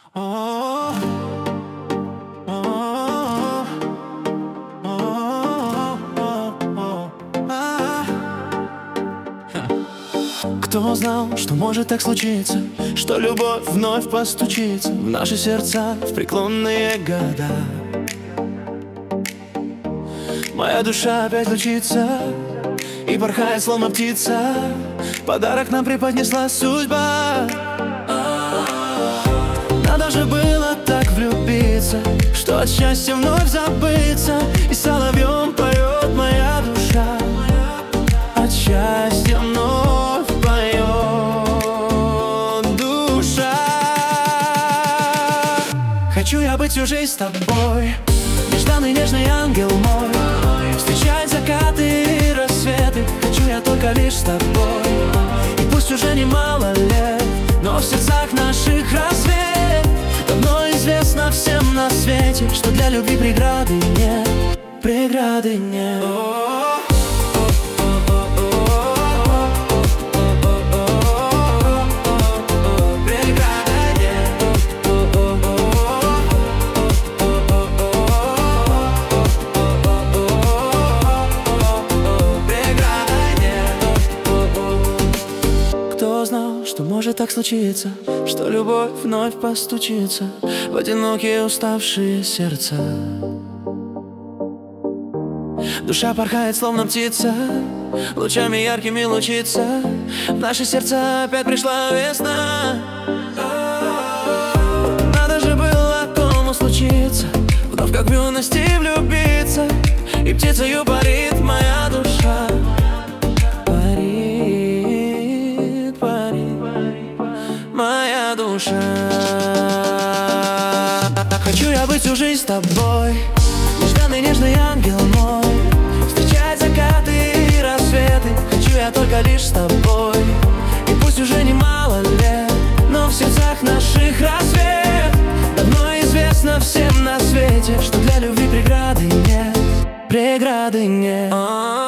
О, о, о, о, а. Кто знал, что может так случиться, что любовь вновь постучится в наши сердца в преклонные года? Моя душа опять лучится и порхает, словно птица. Подарок нам преподнесла судьба. Надо же было так влюбиться, что от счастья вновь забыться. И соловьем поет моя душа, от счастья вновь поет душа. Хочу я быть всю жизнь с тобой, нежданный нежный ангел мой, встречать закаты и рассветы. Хочу я только лишь с тобой. И пусть уже немало лет, но в сердцах наших рассвет. Давно известно всем на свете, что для любви преграды нет, преграды нет. Кто знал, что может так случиться, что любовь вновь постучится в одинокие уставшие сердца? Душа порхает, словно птица, лучами яркими лучится. В наше сердце опять пришла весна. Надо же было кому случиться, вновь как в юности влюбиться. И птицею парит моя душа, моя душа. Хочу я быть всю жизнь с тобой, нежданный нежный ангел мой, встречать закаты и рассветы. Хочу я только лишь с тобой. И пусть уже немало лет, но в сердцах наших рассвет. Давно известно всем на свете, что для любви преграды нет, преграды нет.